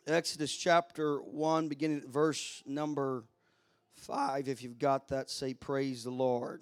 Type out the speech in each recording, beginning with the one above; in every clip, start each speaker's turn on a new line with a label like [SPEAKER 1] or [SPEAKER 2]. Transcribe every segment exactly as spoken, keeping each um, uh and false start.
[SPEAKER 1] Exodus chapter one, beginning at verse number five. If you've got that, say, praise the Lord.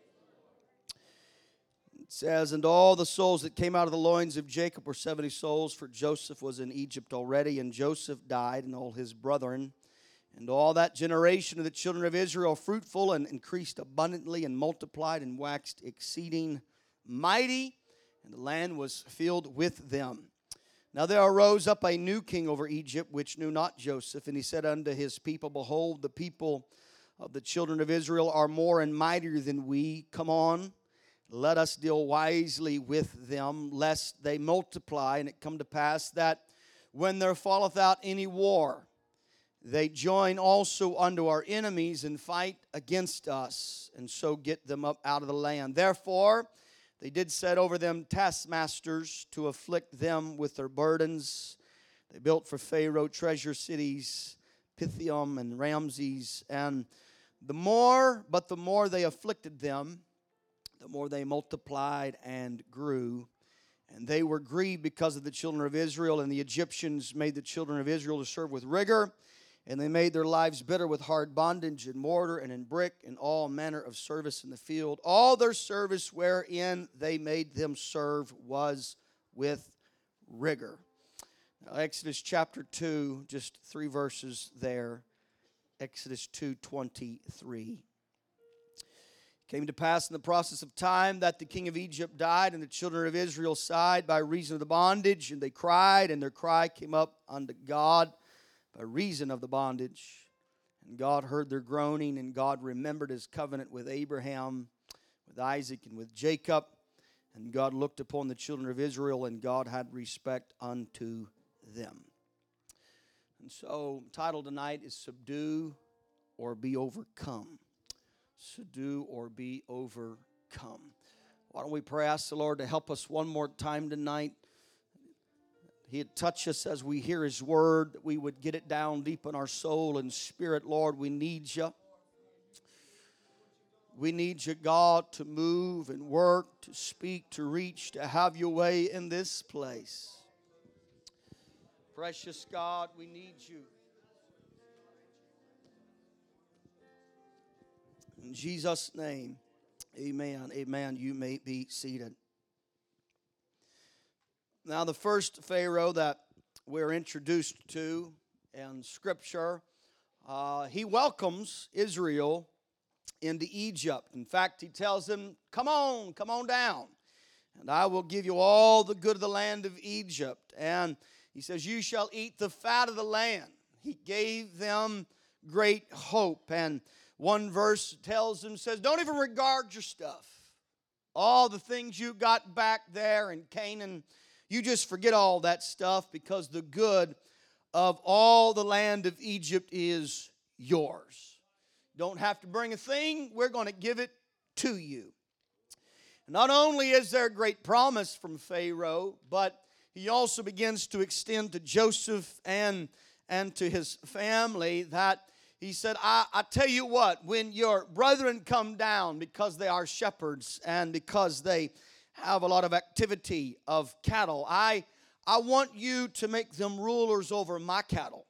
[SPEAKER 1] It says, and all the souls that came out of the loins of Jacob were seventy souls, for Joseph was in Egypt already, and Joseph died, and all his brethren. And all that generation of the children of Israel fruitful and increased abundantly and multiplied and waxed exceeding mighty, and the land was filled with them. Now there arose up a new king over Egypt, which knew not Joseph, and he said unto his people, behold, the people of the children of Israel are more and mightier than we. Come on, let us deal wisely with them, lest they multiply. And it come to pass that when there falleth out any war, they join also unto our enemies and fight against us, and so get them up out of the land. Therefore they did set over them taskmasters to afflict them with their burdens. They built for Pharaoh treasure cities, Pithom and Ramses. And the more, but the more they afflicted them, the more they multiplied and grew. And they were grieved because of the children of Israel. And the Egyptians made the children of Israel to serve with rigor. And they made their lives bitter with hard bondage in mortar and in brick and all manner of service in the field. All their service wherein they made them serve was with rigor. Now, Exodus chapter two, just three verses there. Exodus two twenty-three. It came to pass in the process of time that the king of Egypt died, and the children of Israel sighed by reason of the bondage, and they cried, and their cry came up unto God by reason of the bondage. And God heard their groaning, and God remembered his covenant with Abraham, with Isaac, and with Jacob. And God looked upon the children of Israel, and God had respect unto them. And so, title tonight is Subdue or Be Overcome. Subdue or be overcome. Why don't we pray, ask the Lord to help us one more time tonight. He'd touch us as we hear his word, that we would get it down deep in our soul and spirit. Lord, we need you. We need you, God, to move and work, to speak, to reach, to have your way in this place. Precious God, we need you. In Jesus' name, amen, amen. You may be seated. Now, the first Pharaoh that we're introduced to in Scripture, uh, he welcomes Israel into Egypt. In fact, he tells them, come on, come on down, and I will give you all the good of the land of Egypt. And he says, you shall eat the fat of the land. He gave them great hope. And one verse tells them, says, don't even regard your stuff. All the things you got back there in Canaan, you just forget all that stuff, because the good of all the land of Egypt is yours. Don't have to bring a thing. We're going to give it to you. Not only is there a great promise from Pharaoh, but he also begins to extend to Joseph and, and to his family that he said, I, I tell you what, when your brethren come down, because they are shepherds and because they have a lot of activity of cattle, I, I want you to make them rulers over my cattle.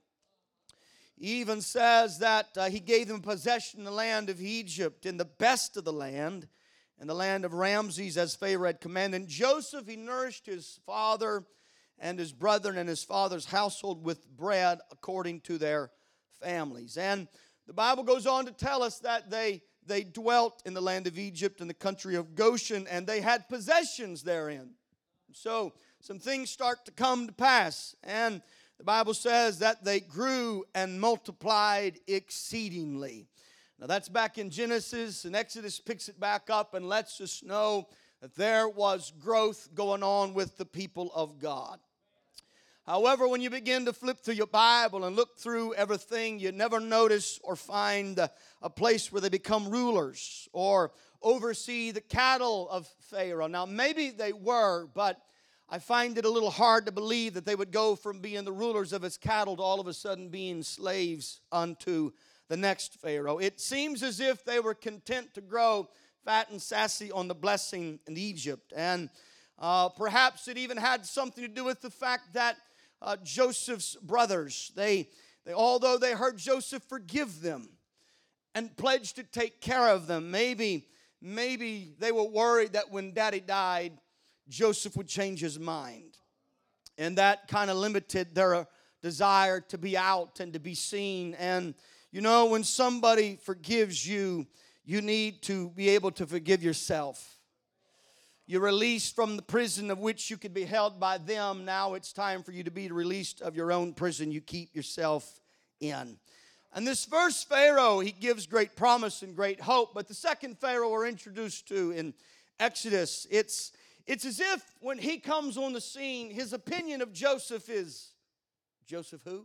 [SPEAKER 1] He even says that uh, he gave them possession in the land of Egypt, in the best of the land, in the land of Ramses, as Pharaoh had commanded. And Joseph, he nourished his father and his brethren and his father's household with bread according to their families. And the Bible goes on to tell us that they They dwelt in the land of Egypt, in the country of Goshen, and they had possessions therein. So some things start to come to pass. And the Bible says that they grew and multiplied exceedingly. Now that's back in Genesis, and Exodus picks it back up and lets us know that there was growth going on with the people of God. However, when you begin to flip through your Bible and look through everything, you never notice or find a, a place where they become rulers or oversee the cattle of Pharaoh. Now, maybe they were, but I find it a little hard to believe that they would go from being the rulers of his cattle to all of a sudden being slaves unto the next Pharaoh. It seems as if they were content to grow fat and sassy on the blessing in Egypt. And uh, perhaps it even had something to do with the fact that uh, Joseph's brothers. They, they, although they heard Joseph forgive them and pledged to take care of them, maybe, maybe they were worried that when Daddy died, Joseph would change his mind. And that kind of limited their desire to be out and to be seen. And you know, when somebody forgives you, you need to be able to forgive yourself. You're released from the prison of which you could be held by them. Now it's time for you to be released of your own prison you keep yourself in. And this first Pharaoh, he gives great promise and great hope. But the second Pharaoh we're introduced to in Exodus, it's, it's as if when he comes on the scene, his opinion of Joseph is, Joseph who?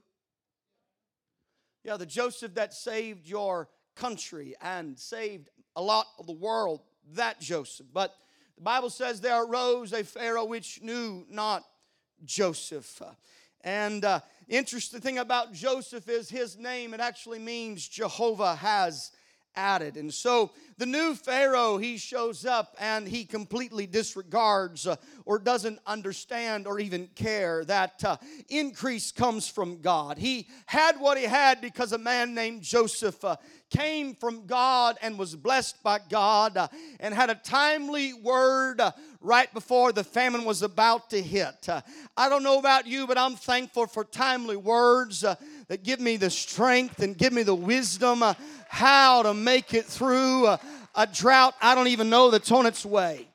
[SPEAKER 1] Yeah, the Joseph that saved your country and saved a lot of the world, that Joseph. But the Bible says there arose a Pharaoh which knew not Joseph. And uh, interesting thing about Joseph is his name, it actually means Jehovah has added. And so the new Pharaoh, he shows up and he completely disregards uh, or doesn't understand or even care that uh, increase comes from God. He had what he had because a man named Joseph uh, came from God and was blessed by God uh, and had a timely word uh, right before the famine was about to hit. Uh, I don't know about you, but I'm thankful for timely words uh, that give me the strength and give me the wisdom uh, how to make it through a, a drought I don't even know that's on its way.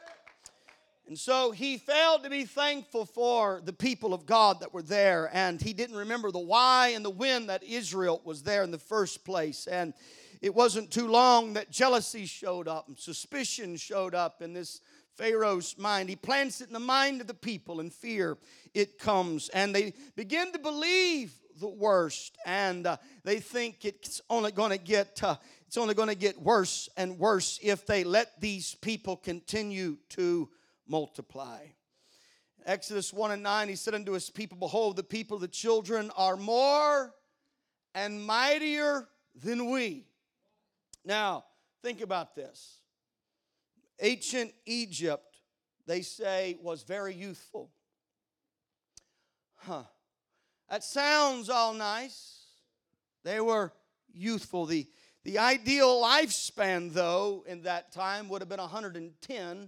[SPEAKER 1] And so he failed to be thankful for the people of God that were there, and he didn't remember the why and the when that Israel was there in the first place. And it wasn't too long that jealousy showed up and suspicion showed up in this Pharaoh's mind. He plants it in the mind of the people, and fear, it comes. And they begin to believe the worst, and uh, they think it's only going to get uh, it's only going to get worse and worse if they let these people continue to multiply. Exodus one and nine, he said unto his people, behold, the people of the children are more and mightier than we. Now, think about this. Ancient Egypt, they say, was very youthful. Huh. That sounds all nice. They were youthful. The, the ideal lifespan, though, in that time would have been one hundred ten.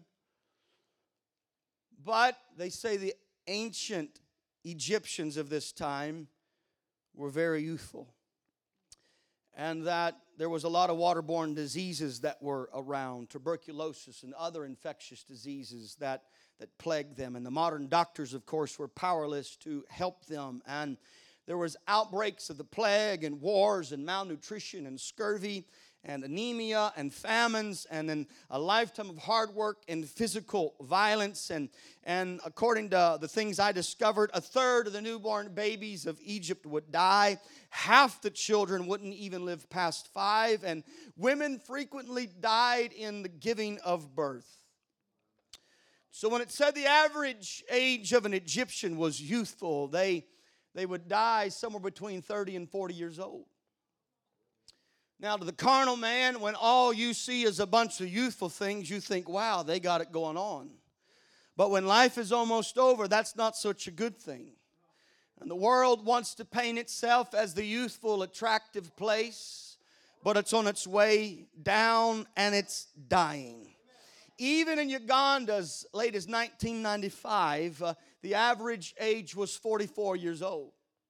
[SPEAKER 1] But they say the ancient Egyptians of this time were very youthful. And that there was a lot of waterborne diseases that were around, tuberculosis and other infectious diseases that, that plagued them. And the modern doctors, of course, were powerless to help them. And there was outbreaks of the plague and wars and malnutrition and scurvy and anemia and famines, and then a lifetime of hard work and physical violence. And, and according to the things I discovered, a third of the newborn babies of Egypt would die. Half the children wouldn't even live past five. And women frequently died in the giving of birth. So when it said the average age of an Egyptian was youthful, they, they would die somewhere between thirty and forty years old. Now, to the carnal man, when all you see is a bunch of youthful things, you think, wow, they got it going on. But when life is almost over, that's not such a good thing. And the world wants to paint itself as the youthful, attractive place, but it's on its way down and it's dying. Even in Uganda, as late as nineteen ninety-five, uh, the average age was forty-four years old.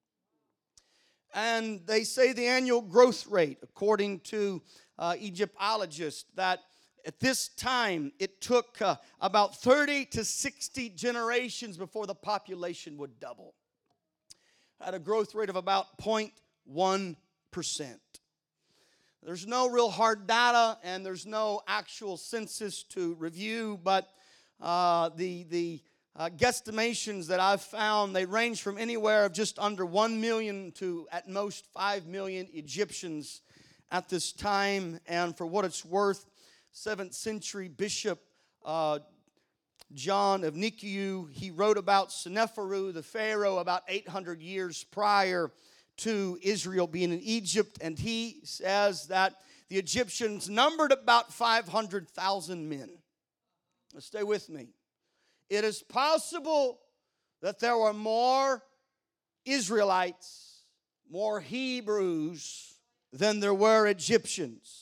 [SPEAKER 1] And they say the annual growth rate, according to uh, Egyptologists, that at this time it took uh, about thirty to sixty generations before the population would double. At a growth rate of about zero point one percent. There's no real hard data and there's no actual census to review, but uh, the, the Uh, guesstimations that I've found, they range from anywhere of just under one million to at most five million Egyptians at this time. And for what it's worth, seventh century Bishop uh, John of Nikiu, he wrote about Sennacherib, the Pharaoh, about eight hundred years prior to Israel being in Egypt. And he says that the Egyptians numbered about five hundred thousand men. Now stay with me. It is possible that there were more Israelites, more Hebrews than there were Egyptians.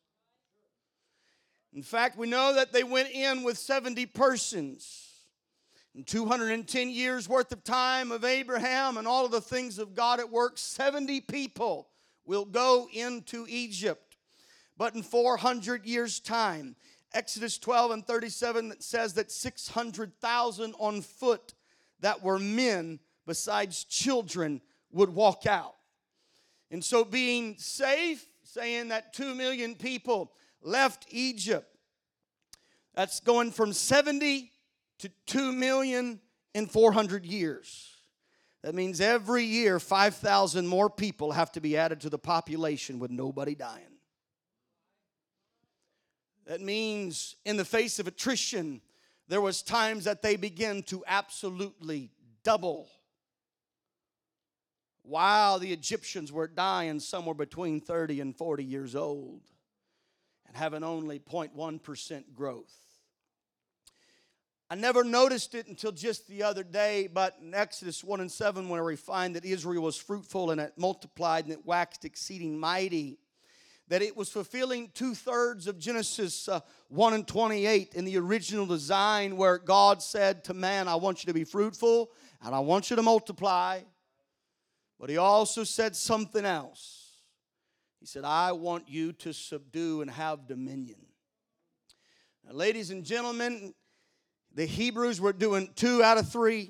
[SPEAKER 1] In fact, we know that they went in with seventy persons. In two hundred ten years worth of time of Abraham and all of the things of God at work, seventy people will go into Egypt. But in four hundred years' time, Exodus twelve and thirty-seven says that six hundred thousand on foot that were men besides children would walk out. And so being safe, saying that two million people left Egypt. That's going from seventy to two million in four hundred years. That means every year five thousand more people have to be added to the population with nobody dying. That means in the face of attrition, there was times that they began to absolutely double. While the Egyptians were dying somewhere between thirty and forty years old and having only zero point one percent growth. I never noticed it until just the other day, but in Exodus one and seven, where we find that Israel was fruitful and it multiplied and it waxed exceeding mighty, that it was fulfilling two-thirds of Genesis uh, one and twenty-eight in the original design, where God said to man, I want you to be fruitful and I want you to multiply. But he also said something else. He said, I want you to subdue and have dominion. Now, ladies and gentlemen, the Hebrews were doing two out of three.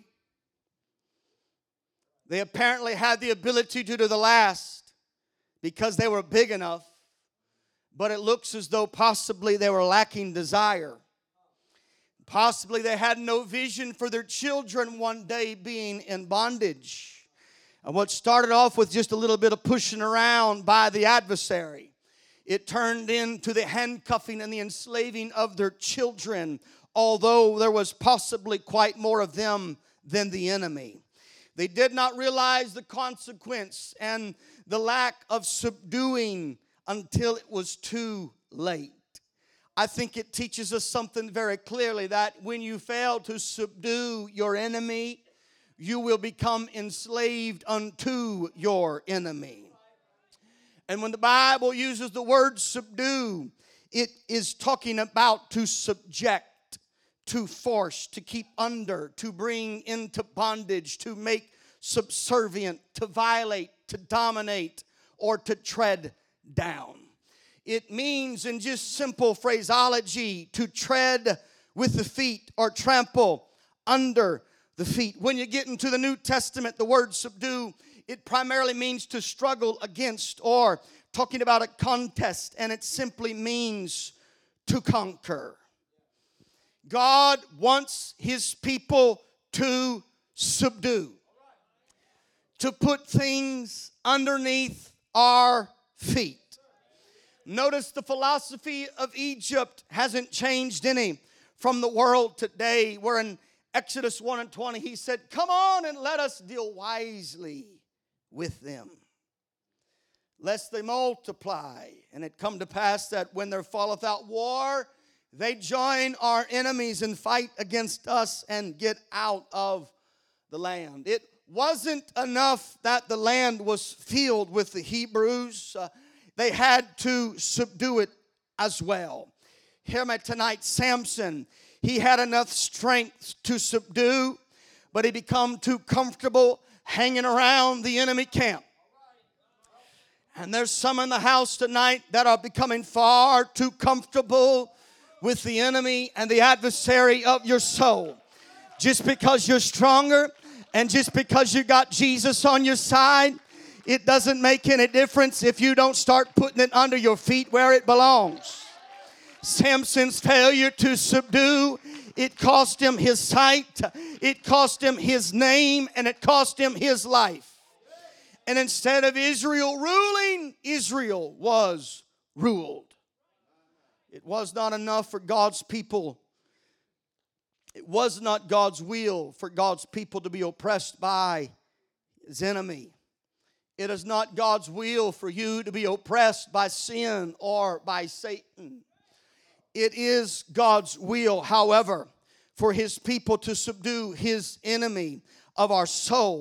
[SPEAKER 1] They apparently had the ability to do the last because they were big enough. But it looks as though possibly they were lacking desire. Possibly they had no vision for their children one day being in bondage. And what started off with just a little bit of pushing around by the adversary, it turned into the handcuffing and the enslaving of their children, although there was possibly quite more of them than the enemy. They did not realize the consequence and the lack of subduing until it was too late. I think it teaches us something very clearly, that when you fail to subdue your enemy, you will become enslaved unto your enemy. And when the Bible uses the word subdue, it is talking about to subject, to force, to keep under, to bring into bondage, to make subservient, to violate, to dominate, or to tread down. It means, in just simple phraseology, to tread with the feet or trample under the feet. When you get into the New Testament, the word subdue, it primarily means to struggle against, or talking about a contest, and it simply means to conquer. God wants His people to subdue, to put things underneath our feet. Notice the philosophy of Egypt hasn't changed any from the world today, where in Exodus one and twenty, He said, come on and let us deal wisely with them, lest they multiply. And it come to pass that when there falleth out war, they join our enemies and fight against us and get out of the land. It wasn't enough that the land was filled with the Hebrews. Uh, they had to subdue it as well. Hear me tonight, Samson, he had enough strength to subdue, but he become too comfortable hanging around the enemy camp. And there's some in the house tonight that are becoming far too comfortable with the enemy and the adversary of your soul. Just because you're stronger and just because you got Jesus on your side, it doesn't make any difference if you don't start putting it under your feet where it belongs. Samson's failure to subdue, it cost him his sight, it cost him his name, and it cost him his life. And instead of Israel ruling, Israel was ruled. It was not enough for God's people. It was not God's will for God's people to be oppressed by His enemy. It is not God's will for you to be oppressed by sin or by Satan. It is God's will, however, for His people to subdue His enemy of our soul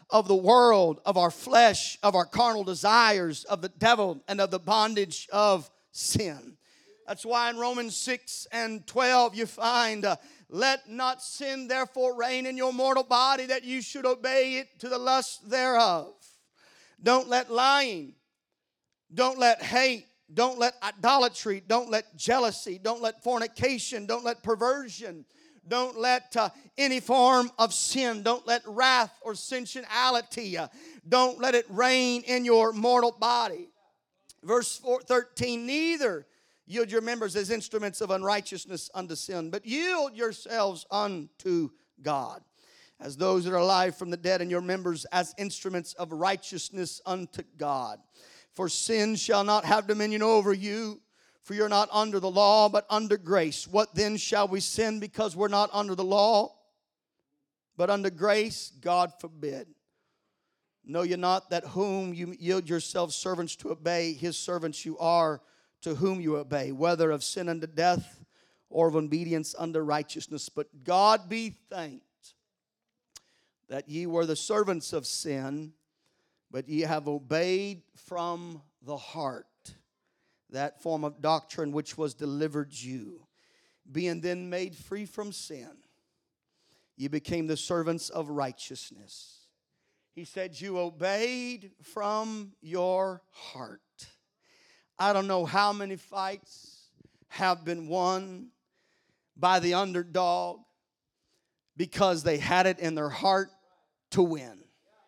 [SPEAKER 1] of the world, of our flesh, of our carnal desires, of the devil, and of the bondage of sin. That's why in Romans six and twelve you find, uh, let not sin therefore reign in your mortal body, that you should obey it to the lust thereof. Don't let lying, don't let hate, don't let idolatry, don't let jealousy, don't let fornication, don't let perversion, don't let uh, any form of sin, don't let wrath or sensuality, uh, don't let it reign in your mortal body. Verse four, thirteen, neither yield your members as instruments of unrighteousness unto sin, but yield yourselves unto God as those that are alive from the dead, and your members as instruments of righteousness unto God. For sin shall not have dominion over you, for you're not under the law, but under grace. What then shall we sin because we're not under the law, but under grace? God forbid. Know ye not that whom you yield yourselves servants to obey, his servants you are to whom you obey, whether of sin unto death or of obedience unto righteousness. But God be thanked that ye were the servants of sin, but ye have obeyed from the heart that form of doctrine which was delivered you. Being then made free from sin, ye became the servants of righteousness. He said you obeyed from your heart. I don't know how many fights have been won by the underdog because they had it in their heart to win.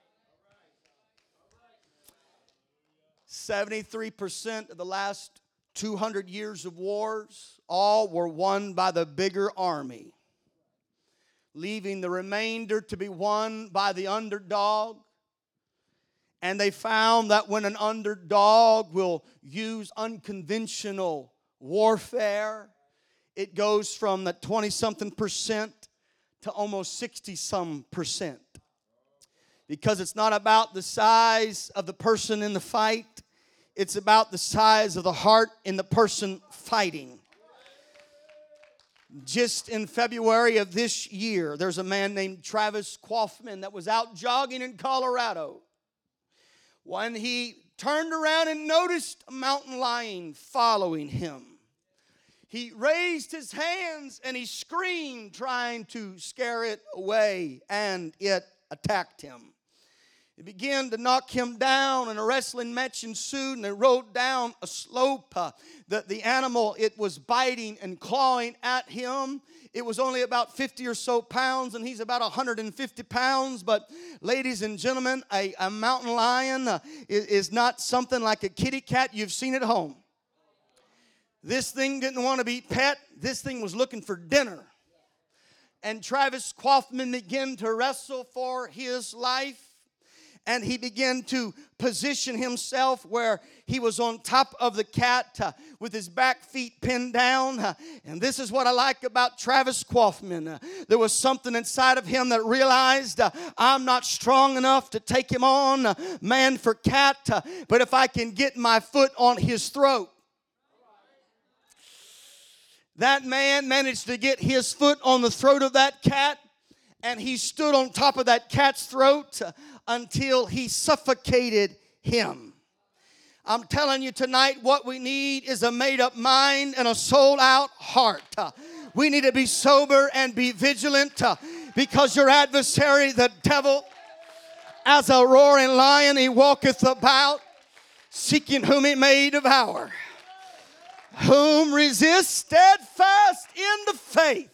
[SPEAKER 1] seventy-three percent of the last two hundred years of wars, all were won by the bigger army, leaving the remainder to be won by the underdog. And they found that when an underdog will use unconventional warfare, it goes from the twenty-something percent to almost sixty-some percent. Because it's not about the size of the person in the fight. It's about the size of the heart in the person fighting. Just in February of this year, there's a man named Travis Kaufman that was out jogging in Colorado. When he turned around and noticed a mountain lion following him, he raised his hands and he screamed, trying to scare it away, and it attacked him. It began to knock him down, and a wrestling match ensued, and they rode down a slope. Uh, the, the animal, it was biting and clawing at him. It was only about fifty or so pounds, and he's about one hundred fifty pounds. But ladies and gentlemen, a, a mountain lion uh, is, is not something like a kitty cat you've seen at home. This thing didn't want to be pet. This thing was looking for dinner. And Travis Kaufman began to wrestle for his life. And he began to position himself where he was on top of the cat uh, with his back feet pinned down. Uh, and this is what I like about Travis Kaufman. Uh, there was something inside of him that realized uh, I'm not strong enough to take him on uh, man for cat. Uh, but if I can get my foot on his throat. That man managed to get his foot on the throat of that cat. And he stood on top of that cat's throat uh, until he suffocated him. I'm telling you tonight, what we need is a made-up mind and a sold-out heart. Uh, we need to be sober and be vigilant uh, because your adversary, the devil, as a roaring lion, he walketh about, seeking whom he may devour. Whom resist steadfast in the faith.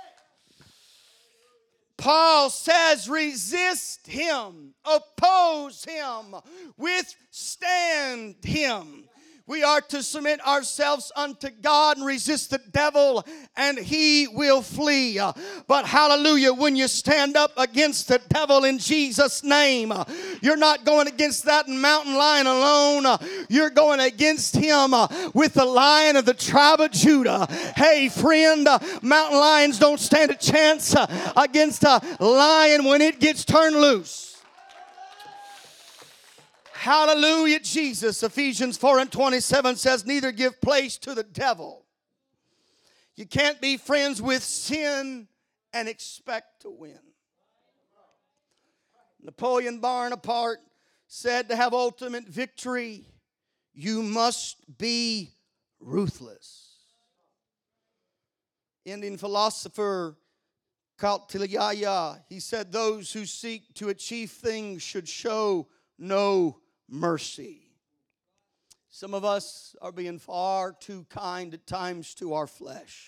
[SPEAKER 1] Paul says, resist him, oppose him, withstand him. We are to submit ourselves unto God and resist the devil, and he will flee. But hallelujah, when you stand up against the devil in Jesus' name, you're not going against that mountain lion alone. You're going against him with the lion of the tribe of Judah. Hey, friend, mountain lions don't stand a chance against a lion when it gets turned loose. Hallelujah, Jesus. Ephesians four and twenty-seven says, neither give place to the devil. You can't be friends with sin and expect to win. Napoleon Bonaparte said to have ultimate victory, you must be ruthless. Indian philosopher Kautilya, he said, those who seek to achieve things should show no mercy. Some of us are being far too kind at times to our flesh.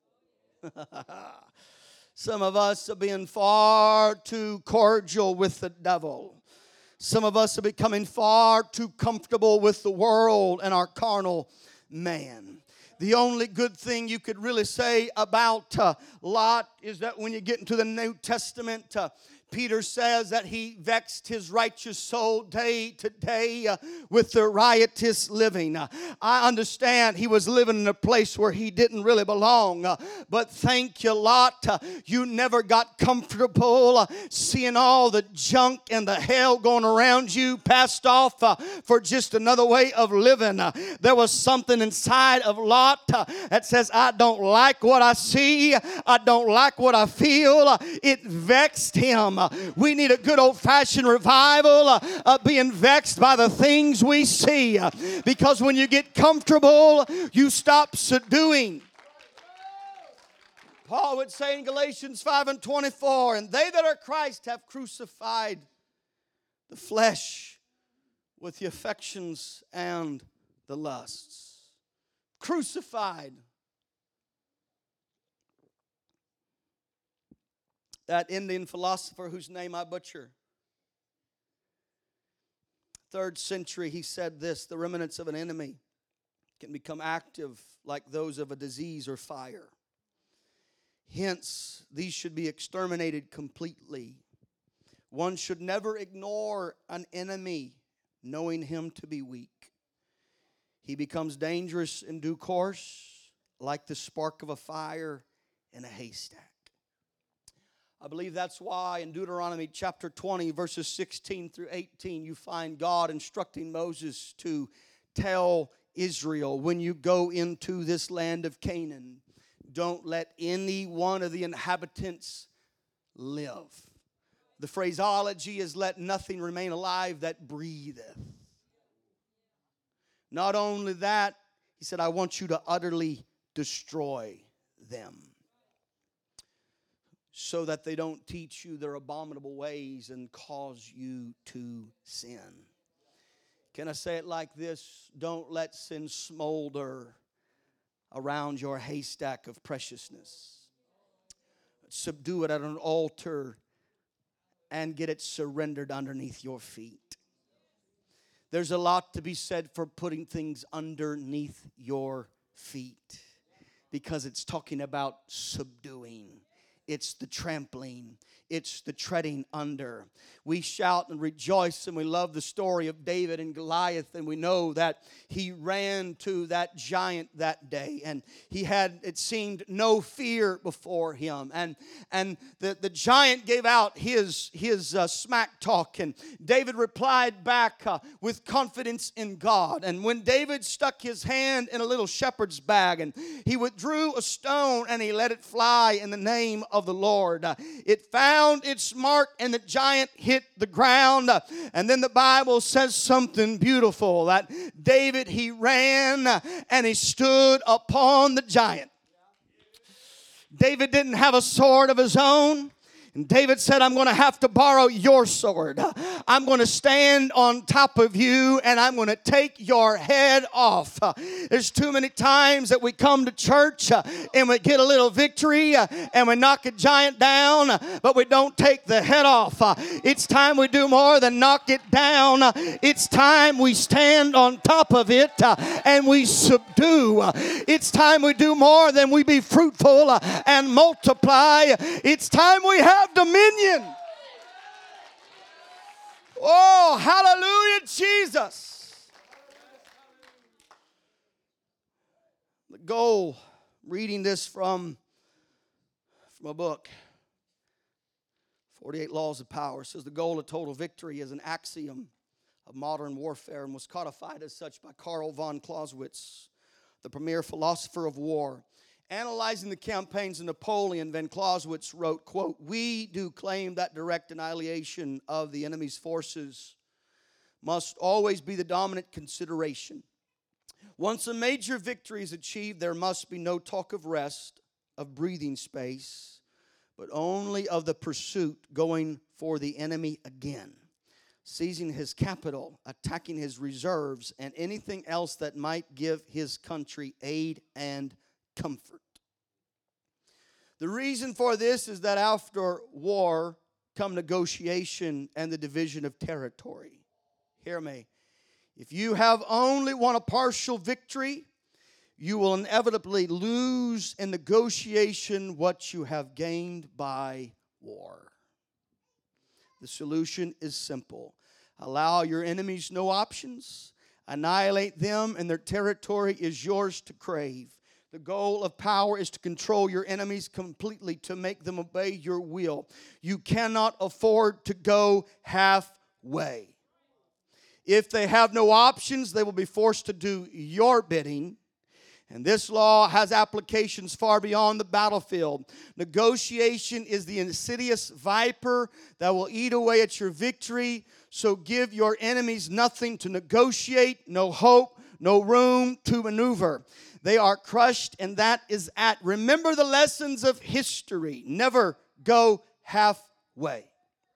[SPEAKER 1] Some of us are being far too cordial with the devil. Some of us are becoming far too comfortable with the world and our carnal man. The only good thing you could really say about uh, Lot is that when you get into the New Testament, uh, Peter says that he vexed his righteous soul day to day uh, with the riotous living. Uh, I understand he was living in a place where he didn't really belong. Uh, but thank you, Lot. Uh, you never got comfortable uh, seeing all the junk and the hell going around you passed off uh, for just another way of living. Uh, there was something inside of Lot uh, that says, I don't like what I see. I don't like what I feel. Uh, it vexed him. We need a good old-fashioned revival, uh, uh, being vexed by the things we see. Uh, because when you get comfortable, you stop subduing. Paul would say in Galatians five and twenty-four, and they that are Christ have crucified the flesh with the affections and the lusts. Crucified. That Indian philosopher whose name I butcher. Third century, he said this, the remnants of an enemy can become active like those of a disease or fire. Hence, these should be exterminated completely. One should never ignore an enemy, knowing him to be weak. He becomes dangerous in due course, like the spark of a fire in a haystack. I believe that's why in Deuteronomy chapter twenty, verses sixteen through eighteen, you find God instructing Moses to tell Israel, when you go into this land of Canaan, don't let any one of the inhabitants live. The phraseology is, let nothing remain alive that breatheth. Not only that, he said, I want you to utterly destroy them, so that they don't teach you their abominable ways and cause you to sin. Can I say it like this? Don't let sin smolder around your haystack of preciousness. Subdue it at an altar and get it surrendered underneath your feet. There's a lot to be said for putting things underneath your feet, because it's talking about subduing. It's the trampling. It's the treading under. We shout and rejoice, and we love the story of David and Goliath, and we know that he ran to that giant that day, and he had, it seemed, no fear before him. And and the, the giant gave out his, his uh, smack talk, and David replied back uh, with confidence in God. And when David stuck his hand in a little shepherd's bag, and he withdrew a stone, and he let it fly in the name of the Lord, uh, it found its mark, and the giant hit the ground. And then the Bible says something beautiful, that David, he ran and he stood upon the giant. David didn't have a sword of his own. And David said, I'm going to have to borrow your sword. I'm going to stand on top of you, and I'm going to take your head off. There's too many times that we come to church uh, and we get a little victory uh, and we knock a giant down, but we don't take the head off. Uh, it's time we do more than knock it down. Uh, it's time we stand on top of it uh, and we subdue. Uh, it's time we do more than we be fruitful uh, and multiply. It's time we have dominion. Oh, hallelujah, Jesus. The goal, reading this from, from a book, forty-eight Laws of Power, says the goal of total victory is an axiom of modern warfare and was codified as such by Karl von Clausewitz, the premier philosopher of war. Analyzing the campaigns of Napoleon, Van Clausewitz wrote, quote, "We do claim that direct annihilation of the enemy's forces must always be the dominant consideration. Once a major victory is achieved, there must be no talk of rest, of breathing space, but only of the pursuit going for the enemy again, seizing his capital, attacking his reserves, and anything else that might give his country aid and comfort." The reason for this is that after war come negotiation and the division of territory. Hear me. If you have only won a partial victory, you will inevitably lose in negotiation what you have gained by war. The solution is simple. Allow your enemies no options. Annihilate them, and their territory is yours to crave. The goal of power is to control your enemies completely, to make them obey your will. You cannot afford to go halfway. If they have no options, they will be forced to do your bidding. And this law has applications far beyond the battlefield. Negotiation is the insidious viper that will eat away at your victory. So give your enemies nothing to negotiate, no hope, no room to maneuver. They are crushed, and that is at. Remember the lessons of history. Never go halfway.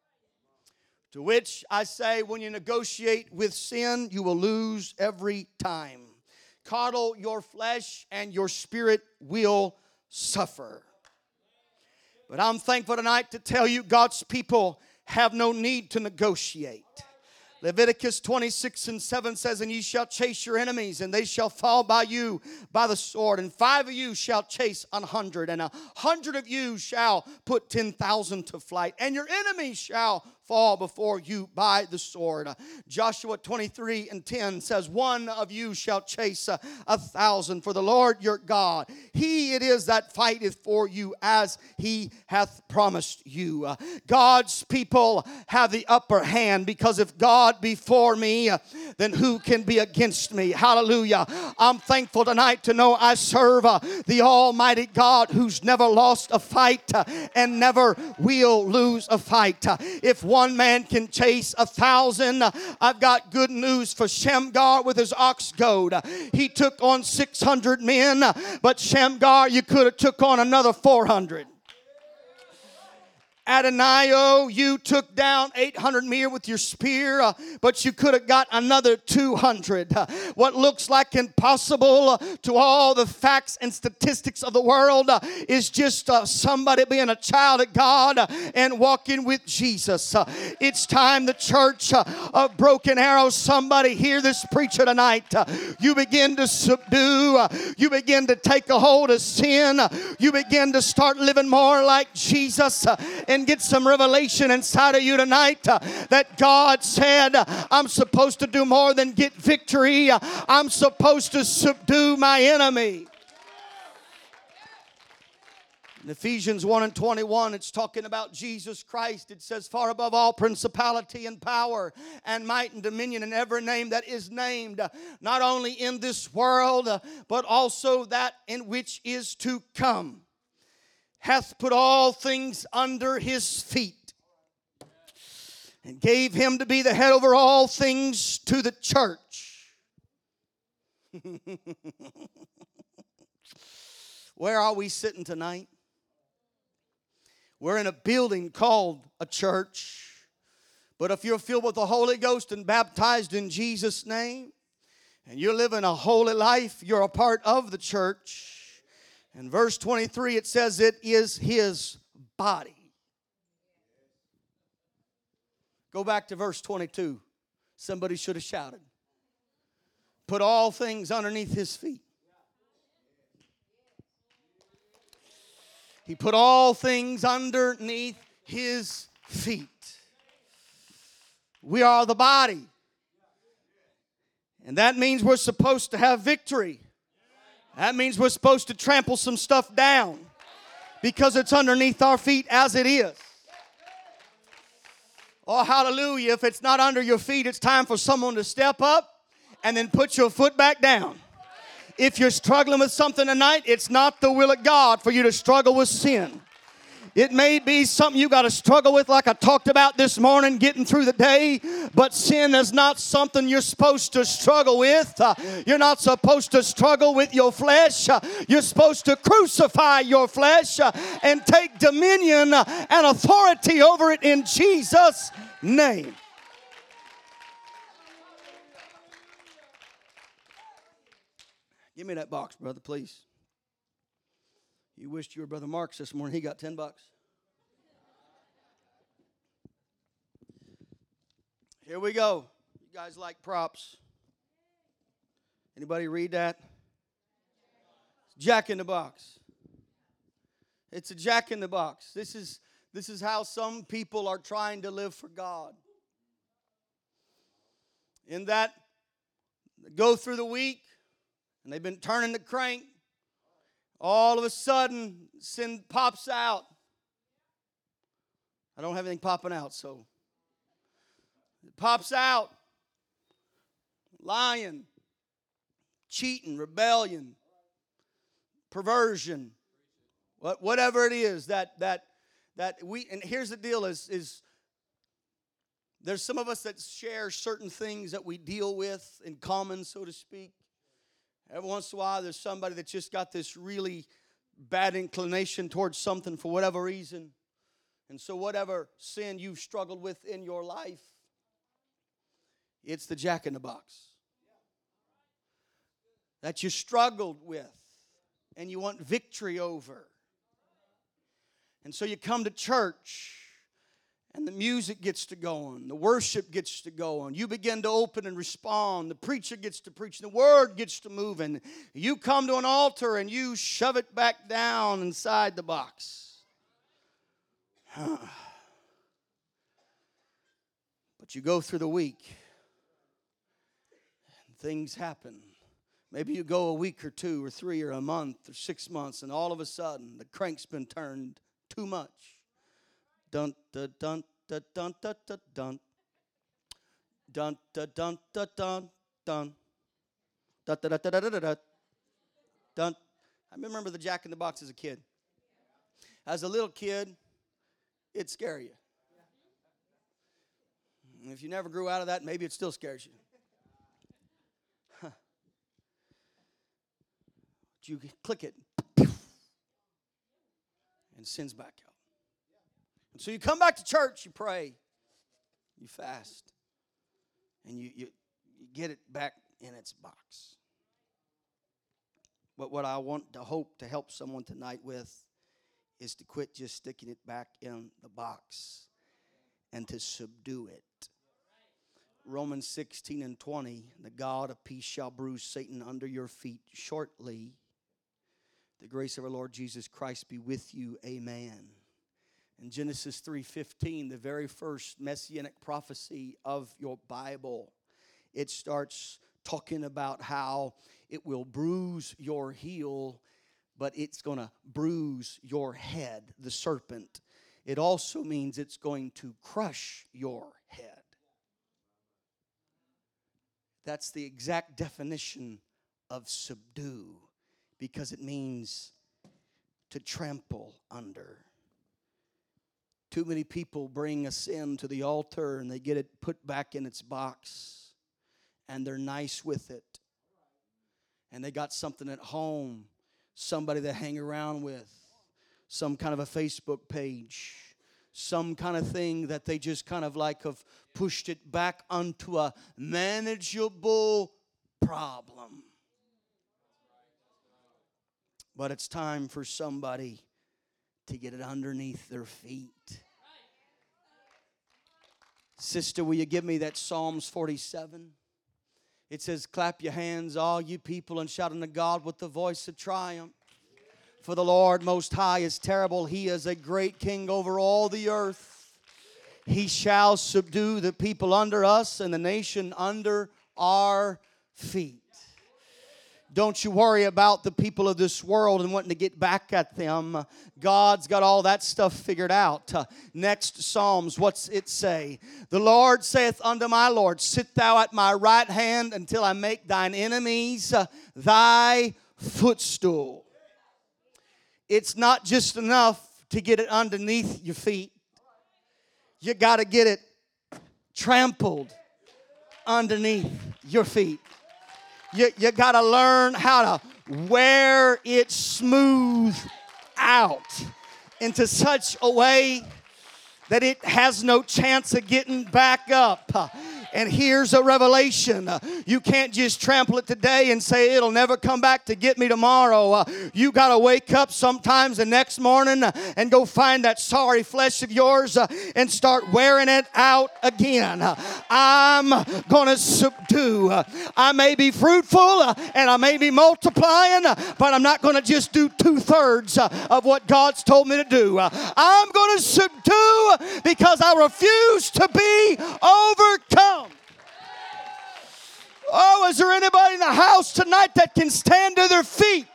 [SPEAKER 1] To which I say, when you negotiate with sin, you will lose every time. Coddle your flesh, and your spirit will suffer. But I'm thankful tonight to tell you God's people have no need to negotiate. Leviticus twenty-six and seven says, "And ye shall chase your enemies, and they shall fall by you by the sword. And five of you shall chase an hundred, and a hundred of you shall put ten thousand to flight. And your enemies shall fall before you by the sword." Joshua twenty-three and ten says, "One of you shall chase a, a thousand, for the Lord your God, He it is that fighteth for you, as He hath promised you." Uh, God's people have the upper hand, because if God be for me, uh, then who can be against me? Hallelujah. I'm thankful tonight to know I serve uh, the Almighty God, who's never lost a fight uh, and never will lose a fight. Uh, if one One man can chase a thousand, I've got good news for Shamgar with his ox goad. He took on six hundred men, but Shamgar, you could have took on another four hundred. Adonio, you took down eight hundred men with your spear, uh, but you could have got another two hundred. Uh, what looks like impossible uh, to all the facts and statistics of the world uh, is just uh, somebody being a child of God uh, and walking with Jesus. Uh, it's time the church uh, of Broken Arrow, somebody hear this preacher tonight. Uh, you begin to subdue. Uh, you begin to take a hold of sin. Uh, you begin to start living more like Jesus. Uh, and get some revelation inside of you tonight uh, that God said, uh, I'm supposed to do more than get victory. Uh, I'm supposed to subdue my enemy. In Ephesians one and twenty-one, it's talking about Jesus Christ. It says, "Far above all principality and power and might and dominion and every name that is named, uh, not only in this world, uh, but also that in which is to come, hath put all things under his feet, and gave him to be the head over all things to the church." Where are we sitting tonight? We're in a building called a church. But if you're filled with the Holy Ghost and baptized in Jesus' name, and you're living a holy life, you're a part of the church. In verse twenty-three, it says it is his body. Go back to verse twenty-two. Somebody should have shouted. Put all things underneath his feet. He put all things underneath his feet. We are the body. And that means we're supposed to have victory. That means we're supposed to trample some stuff down because it's underneath our feet as it is. Oh, hallelujah. If it's not under your feet, it's time for someone to step up and then put your foot back down. If you're struggling with something tonight, it's not the will of God for you to struggle with sin. It may be something you got to struggle with, like I talked about this morning, getting through the day. But sin is not something you're supposed to struggle with. Uh, you're not supposed to struggle with your flesh. Uh, you're supposed to crucify your flesh uh, and take dominion uh, and authority over it in Jesus' name. Give me that box, brother, please. You wished you were Brother Marks this morning. He got ten bucks. Here we go. You guys like props? Anybody read that? Jack in the Box. It's a Jack in the Box. This is, this is how some people are trying to live for God. In that, they go through the week, and they've been turning the crank. All of a sudden, sin pops out. I don't have anything popping out, so. It pops out. Lying, cheating, rebellion, perversion, whatever it is that that that we. And here's the deal: is is there's some of us that share certain things that we deal with in common, so to speak. Every once in a while, there's somebody that just got this really bad inclination towards something for whatever reason. And so whatever sin you've struggled with in your life, it's the Jack in the Box that you struggled with and you want victory over. And so you come to church, and the music gets to going. The worship gets to going. You begin to open and respond. The preacher gets to preach. The word gets to moving. You come to an altar and you shove it back down inside the box. But you go through the week. And things happen. Maybe you go a week or two or three or a month or six months, and all of a sudden the crank's been turned too much. Dun dun dun dun dun dun dun dun dun dun dun dun dun dun dun dun dun dun. I remember the Jack in the Box as a kid. As a little kid, it'd scare you. And if you never grew out of that, maybe it still scares you. Huh. You click it, and sin's back out. So you come back to church, you pray, you fast, and you, you, you get it back in its box. But what I want to hope to help someone tonight with is to quit just sticking it back in the box and to subdue it. Romans sixteen and twenty, the God of peace shall bruise Satan under your feet shortly. The grace of our Lord Jesus Christ be with you. Amen. In Genesis three fifteen, the very first messianic prophecy of your Bible, it starts talking about how it will bruise your heel, but it's going to bruise your head, the serpent. It also means it's going to crush your head. That's the exact definition of subdue, because it means to trample under. Too many people bring a sin to the altar and they get it put back in its box and they're nice with it. And they got something at home, somebody they hang around with, some kind of a Facebook page, some kind of thing that they just kind of like have pushed it back onto a manageable problem. But it's time for somebody to get it underneath their feet. Sister, will you give me that Psalms forty-seven? It says, clap your hands, all you people, and shout unto God with the voice of triumph. For the Lord Most High is terrible. He is a great king over all the earth. He shall subdue the people under us and the nation under our feet. Don't you worry about the people of this world and wanting to get back at them. God's got all that stuff figured out. Uh, next Psalms, what's it say? The Lord saith unto my Lord, sit thou at my right hand until I make thine enemies uh, thy footstool. It's not just enough to get it underneath your feet. You got to get it trampled underneath your feet. You, you got to learn how to wear it smooth out into such a way that it has no chance of getting back up. And here's a revelation. Uh, you can't just trample it today and say it'll never come back to get me tomorrow. Uh, you got to wake up sometimes the next morning uh, and go find that sorry flesh of yours uh, and start wearing it out again. Uh, I'm going to subdue. Uh, I may be fruitful uh, and I may be multiplying, uh, but I'm not going to just do two-thirds uh, of what God's told me to do. Uh, I'm going to subdue because I refuse to be overcome. Oh, is there anybody in the house tonight that can stand to their feet?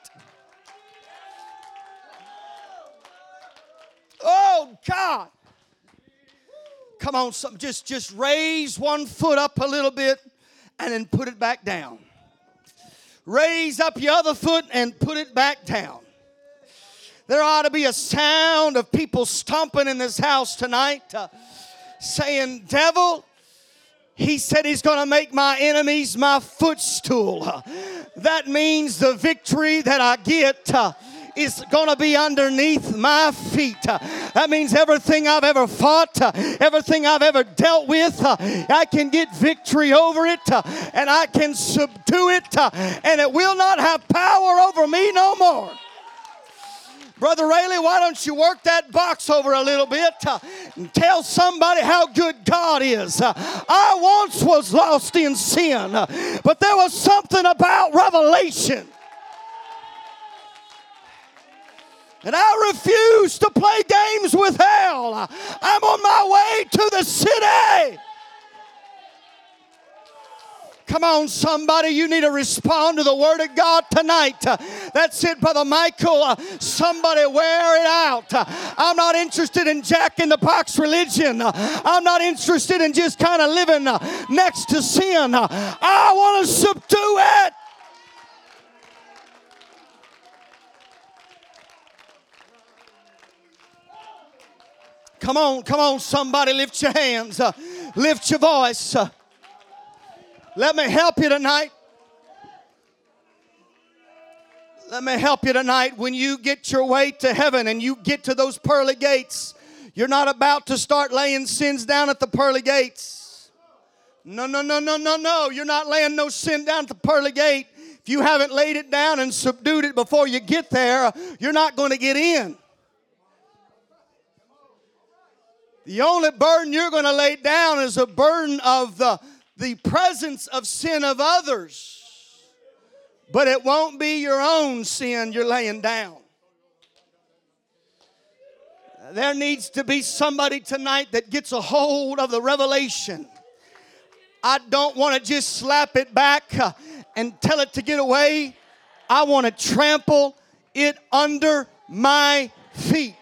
[SPEAKER 1] Oh, God. Come on, some, just, just raise one foot up a little bit and then put it back down. Raise up your other foot and put it back down. There ought to be a sound of people stomping in this house tonight, uh, saying, devil, he said he's going to make my enemies my footstool. Uh, that means the victory that I get uh, is going to be underneath my feet. Uh, that means everything I've ever fought, uh, everything I've ever dealt with, uh, I can get victory over it, uh, and I can subdue it, uh, and it will not have power over me no more. Brother Rayleigh, why don't you work that box over a little bit uh, and tell somebody how good God is. Uh, I once was lost in sin, uh, but there was something about revelation. And I refuse to play games with hell. Uh, I'm on my way to the city. Come on, somebody, you need to respond to the Word of God tonight. Uh, that's it, Brother Michael. Uh, somebody wear it out. Uh, I'm not interested in jack-in-the-box religion. Uh, I'm not interested in just kind of living uh, next to sin. Uh, I want to subdue it. Come on, come on, somebody, lift your hands. Uh, lift your voice. Uh, Let me help you tonight. Let me help you tonight. When you get your way to heaven and you get to those pearly gates, you're not about to start laying sins down at the pearly gates. No, no, no, no, no, no. You're not laying no sin down at the pearly gate. If you haven't laid it down and subdued it before you get there, you're not going to get in. The only burden you're going to lay down is a burden of the the presence of sin of others, but it won't be your own sin you're laying down. There needs to be somebody tonight that gets a hold of the revelation. I don't want to just slap it back uh, and tell it to get away. I want to trample it under my feet.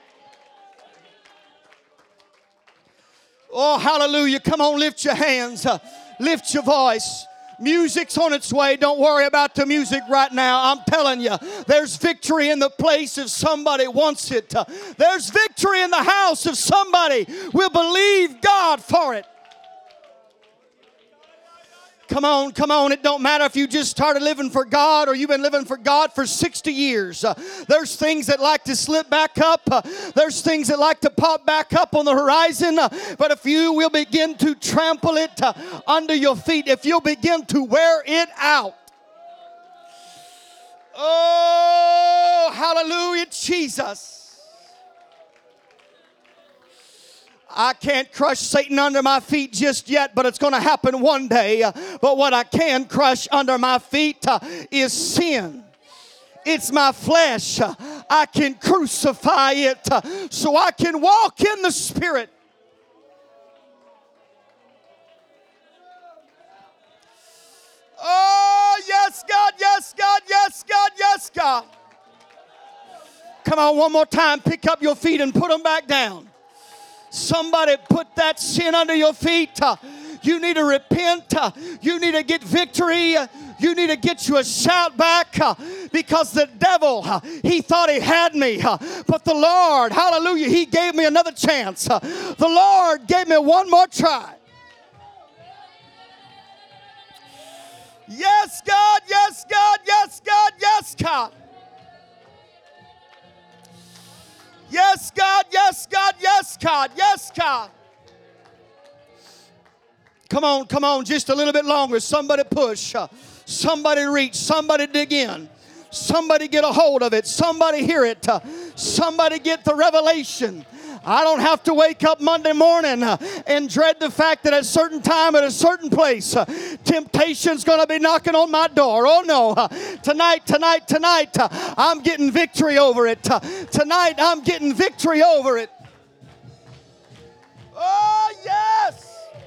[SPEAKER 1] Oh, hallelujah. Come on, lift your hands. Uh, Lift your voice. Music's on its way. Don't worry about the music right now. I'm telling you, there's victory in the place if somebody wants it. There's victory in the house if somebody will believe God for it. Come on, come on. It don't matter if you just started living for God or you've been living for God for sixty years. Uh, there's things that like to slip back up. Uh, there's things that like to pop back up on the horizon. Uh, but if you will begin to trample it uh, under your feet, if you'll begin to wear it out. Oh, hallelujah, Jesus. I can't crush Satan under my feet just yet, but it's going to happen one day. Uh, but what I can crush under my feet uh, is sin. It's my flesh. Uh, I can crucify it uh, so I can walk in the Spirit. Oh, yes, God, yes, God, yes, God. Come on, one more time. Pick up your feet and put them back down. Somebody put that sin under your feet. Uh, you need to repent. Uh, you need to get victory. Uh, you need to get you a shout back uh, because the devil, uh, he thought he had me. Uh, but the Lord, hallelujah, he gave me another chance. Uh, the Lord gave me one more try. Yes, God. Yes, God. Yes, God. Yes, God. Yes, God. Yes, God. Yes, God. Yes, God. Come on, come on, just a little bit longer. Somebody push. Uh, somebody reach. Somebody dig in. Somebody get a hold of it. Somebody hear it. Uh, somebody get the revelation. I don't have to wake up Monday morning uh, and dread the fact that at a certain time, at a certain place, uh, temptation's going to be knocking on my door. Oh, no. Uh, tonight, tonight, tonight, uh, I'm getting victory over it. Uh, tonight, I'm getting victory over it. Oh, yes.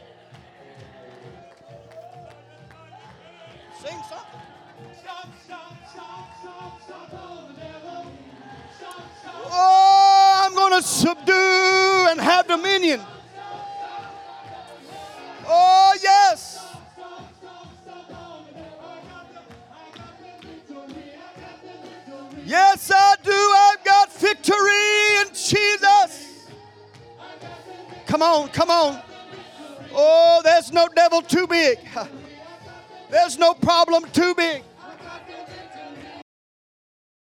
[SPEAKER 1] Sing something. Oh, I'm going to subdue and have dominion. Oh, yes. Yes, I do. I've got victory in Jesus. Come on, come on. Oh, there's no devil too big. There's no problem too big.